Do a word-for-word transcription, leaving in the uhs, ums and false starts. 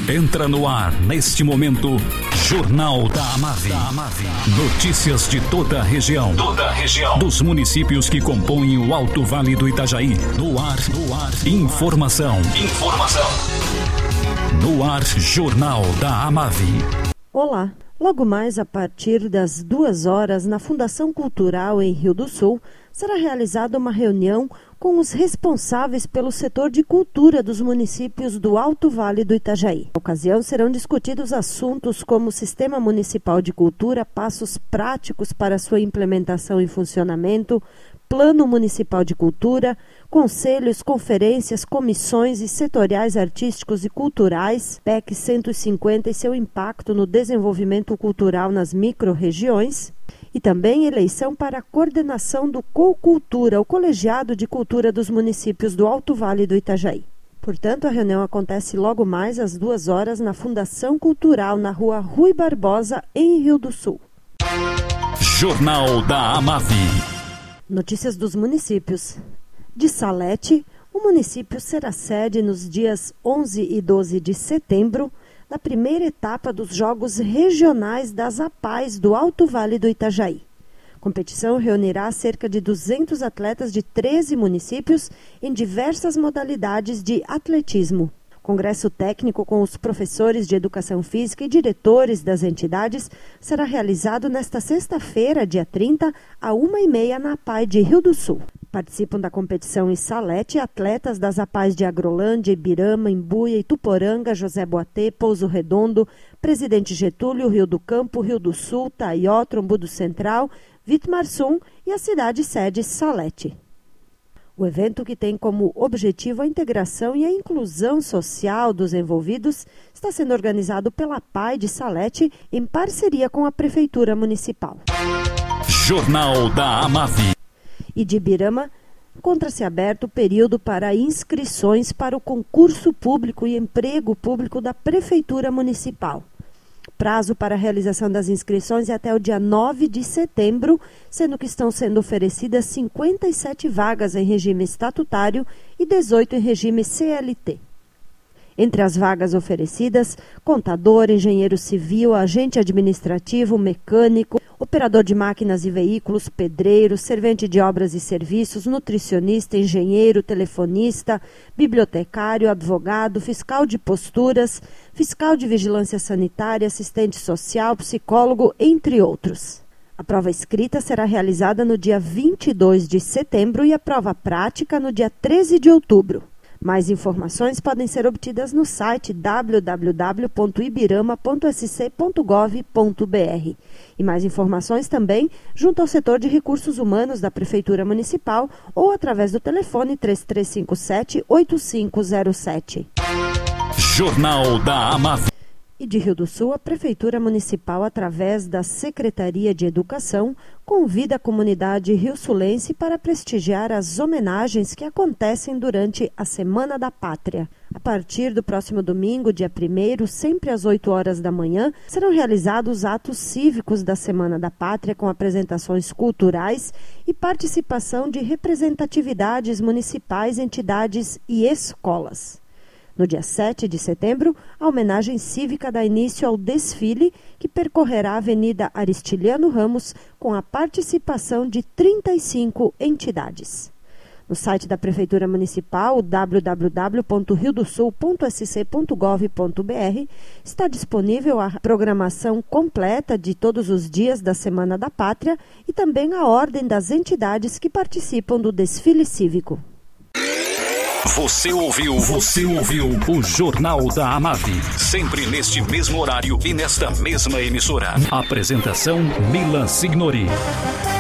Entra no ar, neste momento, Jornal da Amave. Notícias de toda a região. Toda a região. Dos municípios que compõem o Alto Vale do Itajaí. No ar, no ar. Informação. Informação. No ar, Jornal da Amave. Olá. Logo mais a partir das duas horas, na Fundação Cultural em Rio do Sul, será realizada uma reunião com os responsáveis pelo setor de cultura dos municípios do Alto Vale do Itajaí. Na ocasião, serão discutidos assuntos como o Sistema Municipal de Cultura, passos práticos para sua implementação e funcionamento, Plano Municipal de Cultura, conselhos, conferências, comissões e setoriais artísticos e culturais, P E C cento e cinquenta e seu impacto no desenvolvimento cultural nas micro-regiões, e também eleição para a coordenação do COCultura, o Colegiado de Cultura dos Municípios do Alto Vale do Itajaí. Portanto, a reunião acontece logo mais às duas horas na Fundação Cultural, na rua Rui Barbosa, em Rio do Sul. Jornal da Amave. Notícias dos municípios. De Salete, o município será sede nos dias onze e doze de setembro da primeira etapa dos Jogos Regionais das APAES do Alto Vale do Itajaí. A competição reunirá cerca de duzentos atletas de treze municípios em diversas modalidades de atletismo. Congresso técnico com os professores de educação física e diretores das entidades será realizado nesta sexta-feira, dia trinta, à uma e meia na APAE de Rio do Sul. Participam da competição em Salete atletas das APAES de Agrolândia, Ibirama, Imbuia, Ituporanga, José Boatê, Pouso Redondo, Presidente Getúlio, Rio do Campo, Rio do Sul, Taió, Trombudo Central, Vitmarsum e a cidade sede Salete. O evento, que tem como objetivo a integração e a inclusão social dos envolvidos, está sendo organizado pela APAE de Salete em parceria com a Prefeitura Municipal. Jornal da Amave. E de Ibirama, encontra-se aberto o período para inscrições para o concurso público e emprego público da Prefeitura Municipal. Prazo para a realização das inscrições é até o dia nove de setembro, sendo que estão sendo oferecidas cinquenta e sete vagas em regime estatutário e dezoito em regime C L T. Entre as vagas oferecidas, contador, engenheiro civil, agente administrativo, mecânico, operador de máquinas e veículos, pedreiro, servente de obras e serviços, nutricionista, engenheiro, telefonista, bibliotecário, advogado, fiscal de posturas, fiscal de vigilância sanitária, assistente social, psicólogo, entre outros. A prova escrita será realizada no dia vinte e dois de setembro e a prova prática no dia treze de outubro. Mais informações podem ser obtidas no site w w w ponto ibirama ponto s c ponto gov ponto b r. E mais informações também junto ao setor de recursos humanos da Prefeitura Municipal ou através do telefone três três cinco sete, oito cinco zero sete. Jornal da Amave. E de Rio do Sul, a Prefeitura Municipal, através da Secretaria de Educação, convida a comunidade rio-sulense para prestigiar as homenagens que acontecem durante a Semana da Pátria. A partir do próximo domingo, dia primeiro, sempre às oito horas da manhã, serão realizados atos cívicos da Semana da Pátria com apresentações culturais e participação de representatividades municipais, entidades e escolas. No dia sete de setembro, a homenagem cívica dá início ao desfile, que percorrerá a Avenida Aristiliano Ramos, com a participação de trinta e cinco entidades. No site da Prefeitura Municipal, w w w ponto rio do sul ponto s c ponto gov ponto b r, está disponível a programação completa de todos os dias da Semana da Pátria e também a ordem das entidades que participam do desfile cívico. Você ouviu, você ouviu o Jornal da Amave, sempre neste mesmo horário e nesta mesma emissora. Apresentação Milan Signori.